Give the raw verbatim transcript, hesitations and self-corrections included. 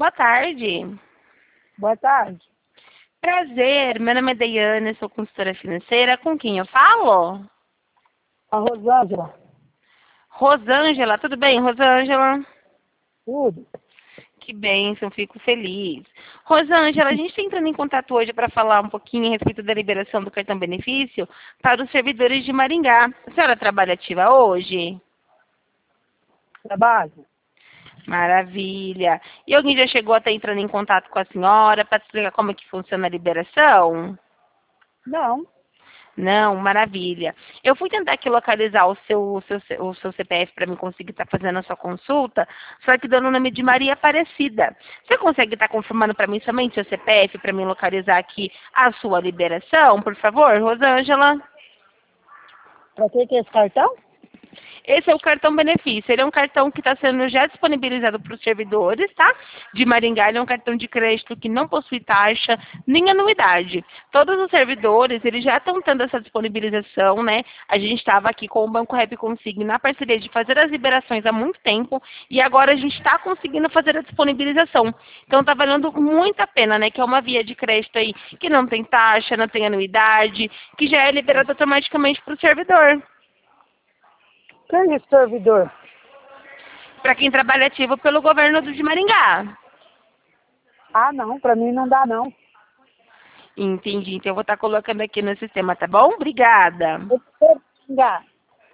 Boa tarde. Boa tarde. Prazer, meu nome é Deiane, sou consultora financeira. Com quem eu falo? A Rosângela. Rosângela, tudo bem, Rosângela? Tudo. Que bênção, fico feliz. Rosângela, a gente está entrando em contato hoje para falar um pouquinho a respeito da liberação do cartão benefício para os servidores de Maringá. A senhora trabalha ativa hoje? Trabalho? Maravilha. E alguém já chegou a estar entrando em contato com a senhora para explicar como é que funciona a liberação? Não. Não, maravilha. Eu fui tentar aqui localizar o seu, o seu, o seu C P F para mim conseguir estar fazendo a sua consulta, só que dando o nome de Maria Aparecida. Você consegue estar confirmando para mim somente seu C P F para mim localizar aqui a sua liberação, por favor, Rosângela? Para que que é esse cartão? Esse é o cartão benefício. Ele é um cartão que está sendo já disponibilizado para os servidores, tá? De Maringá, ele é um cartão de crédito que não possui taxa nem anuidade. Todos os servidores, eles já estão tendo essa disponibilização, né? A gente estava aqui com o Banco Rap Consigne na parceria de fazer as liberações há muito tempo e agora a gente está conseguindo fazer a disponibilização. Então está valendo muito a pena, né? Que é uma via de crédito aí que não tem taxa, não tem anuidade, que já é liberado automaticamente para o servidor. Quem é esse servidor? Para quem trabalha ativo pelo governo do de Maringá. Ah, não. Para mim não dá, não. Entendi. Então eu vou estar colocando aqui no sistema, tá bom? Obrigada. Eu vou xingar.